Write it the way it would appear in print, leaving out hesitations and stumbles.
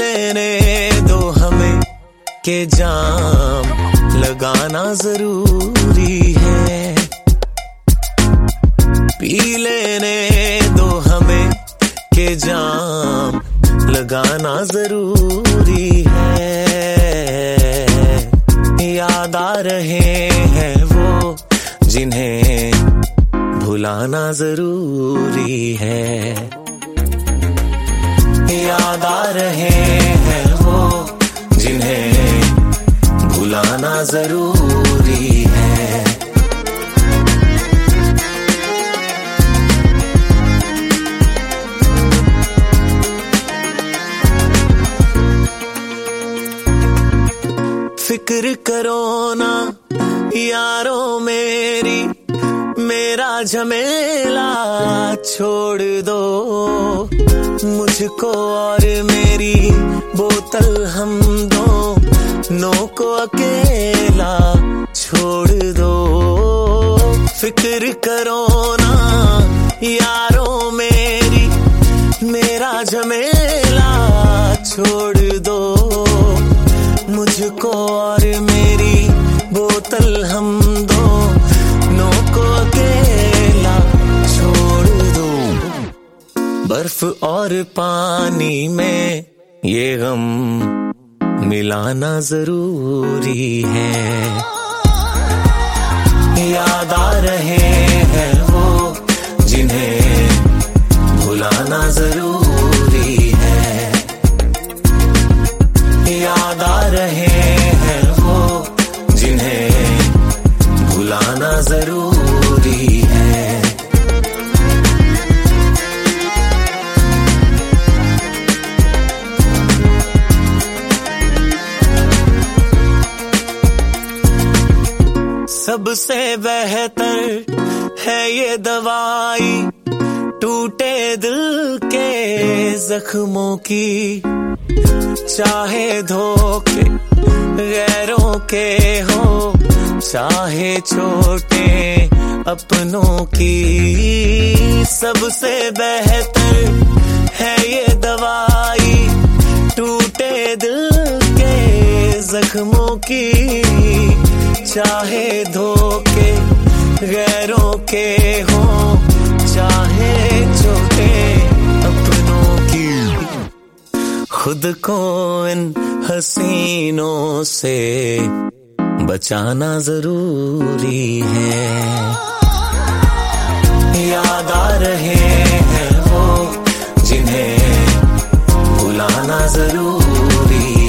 लेने दो हमें के जाम लगाना जरूरी है। पी लेने दो हमें के जाम लगाना जरूरी है। याद आ रहे हैं वो जिन्हें भुलाना जरूरी है। याद आ रहे हैं वो जिन्हें भुलाना जरूरी है। फिक्र करो ना यारों मेरी, मेरा झमेला छोड़ दो। मुझको और मेरी बोतल हम दोनों को अकेला छोड़ दो। फिक्र करो ना यारों मेरी, मेरा झमेला छोड़ दो। मुझको और मेरी बोतल हम दोनों को अकेला छोड़ दो। बर्फ और पानी में ये गम मिलाना जरूरी है। याद आ रहे हैं वो जिन्हें भुलाना जरूरी है। याद आ रहे हैं वो जिन्हें भुलाना जरूरी है। सबसे बेहतर है ये दवाई टूटे दिल के जख्मों की। चाहे धोखे गैरों के हो, चाहे छोटे अपनों की। सबसे बेहतर है ये दवाई टूटे दिल के जख्मों की। चाहे धोखे गैरों के हो, चाहे छोटे अपनों की। खुद को इन हसीनों से बचाना जरूरी है। याद आ रहे हैं वो जिन्हें भुलाना जरूरी